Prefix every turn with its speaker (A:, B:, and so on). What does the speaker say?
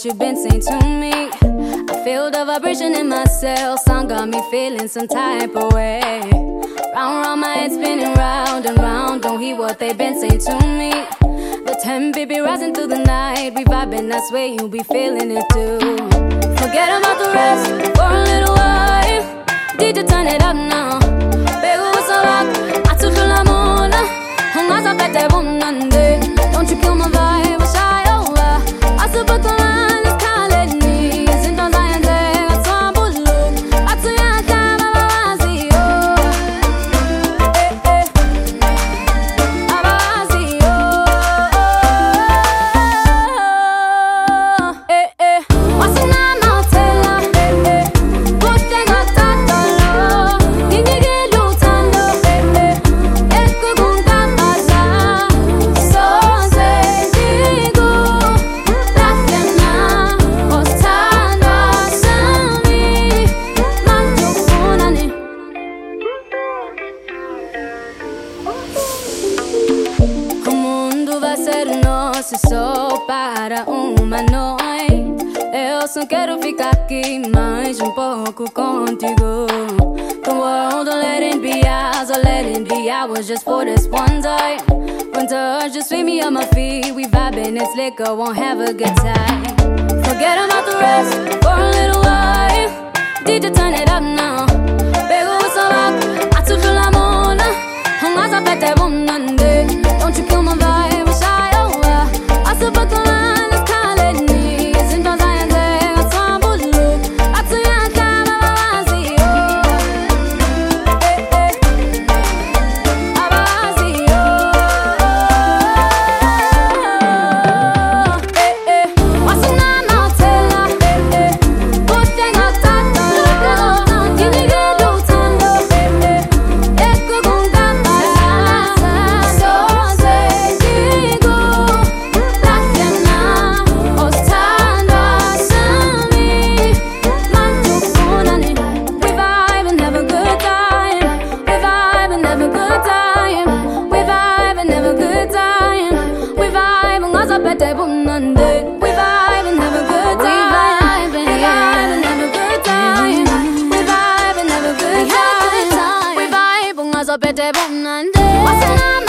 A: you've been saying to me. I feel the vibration in my cells. Sound got me feeling some type of way. Round, round my head spinning round and round. Don't hear what they've been saying to me. The tempo be rising through the night. We vibing, I swear you'll be feeling it too. Forget about the rest for a little while. DJ turn it up now. Baby, what's up? I took the lamona. Hung out up at that one Monday. Don't you kill my vibe, shy over. I said, but the line is calling me. Since I'm dying there, I saw a bullet. I took your time, I see you. What's the name? I'll tell her. Good thing I thought the law. Give you get loose and low. Ecco con capasa. So say digo. La fiamma. Ostando a sami. Mangio funani. O mundo vai ser nosso só para uma noite. Eu só quero ficar aqui mais pouco contigo. The world don't let it be ours, or let it be ours just for this one time. One touch, just sweep me on my feet. We vibing, it's liquor, won't have a good time. Forget about the rest for a little while. DJ turn it up now. Baby, what's up? I took the lamona. Hung out up at that one Monday. Don't you kill my vibe, shy over. I said, but the line is calling me. Since I'm dying there, I saw a bullet. I took your time, I see you. I see you. What's the name? I'll tell her. Good thing I thought the law. Give me good loot and low. Ecco con capasa. So say digo. La fiamma. Ostando a sami. Mangio funani. We vibe and have a good time. We vibe and have a good time. We vibe and have a good time. We vibe and goes up at that Monday. We vibe and have a good time. We vibe and have a good time. We vibe and have a good time. We vibe and goes up at that Monday. What's the name?